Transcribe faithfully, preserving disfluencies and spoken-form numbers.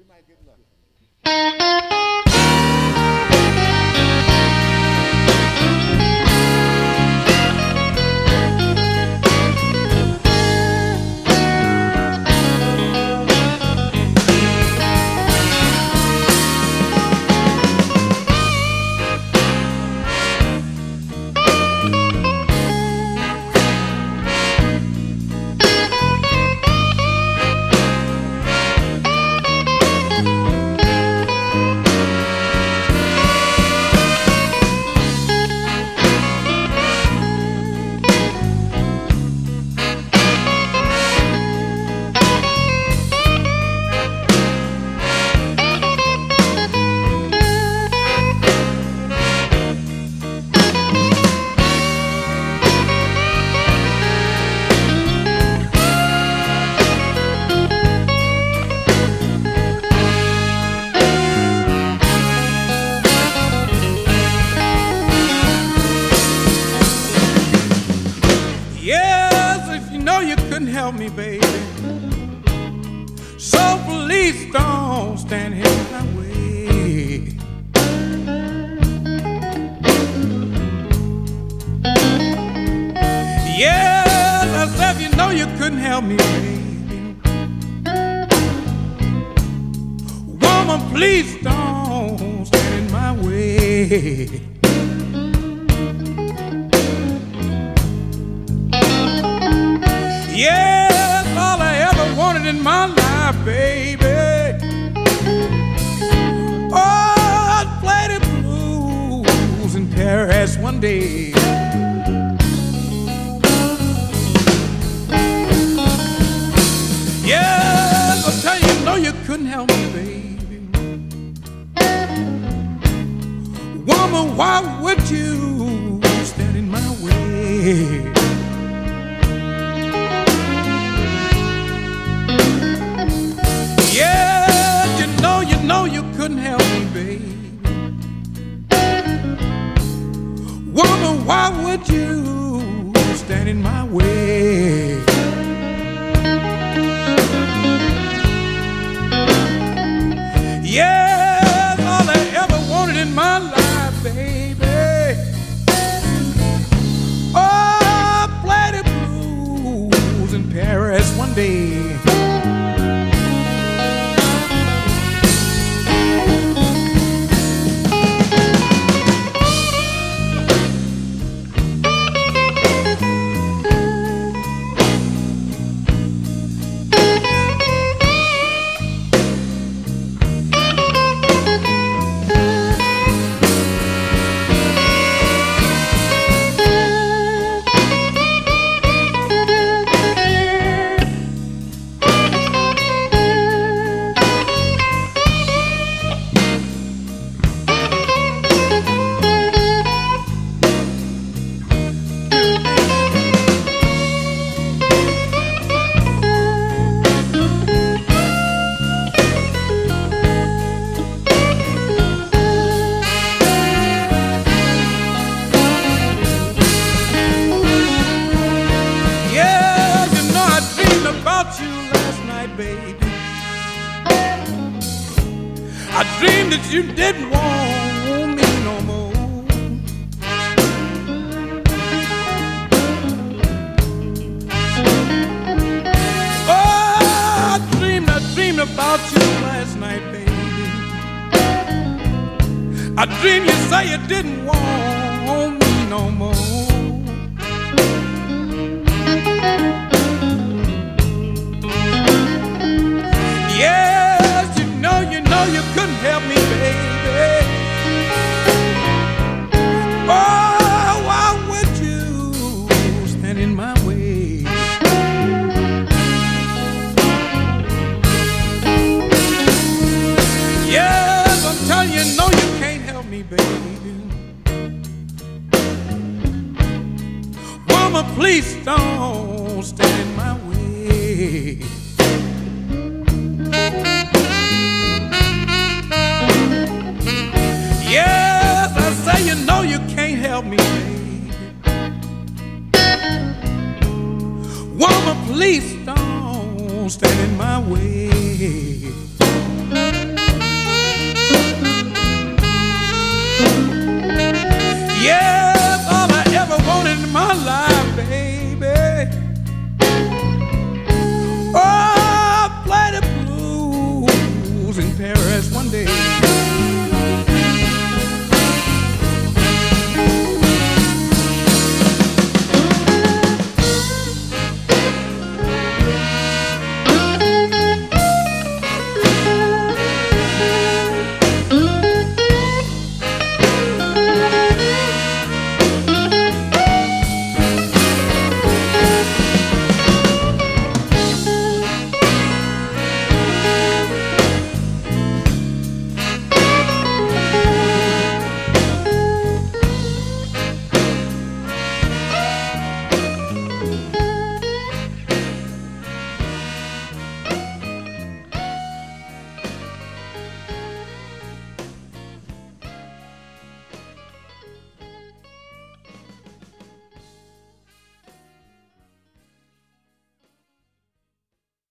Yes, if you know you couldn't help me, baby. So please don't stand here in my way. Yes, I said if you know you couldn't help me, baby. Woman, please don't stand in my way. Yes, all I ever wanted in my life, baby. Oh, I'd play the blues in Paris one day. Yes, I'll tell you, no, you couldn't help me, baby. Woman, why would you stand in my way? Yeah, you know, you know you couldn't help me, baby. Woman, why would you stand in my way? Yeah, all I ever wanted in my life, baby. Oh, play the blues in Paris one day. I dreamed that you didn't want me no more. Oh, I dreamed, I dreamed about you last night, baby. I dreamed you say you didn't want me no more. You couldn't help me, baby. Oh, why would you stand in my way? Yes, I'm telling you, no, you can't help me, baby. Woman, please don't stand in my way. Yes, I say you know you can't help me, baby. Woman, please don't stand in my way. Paris one day.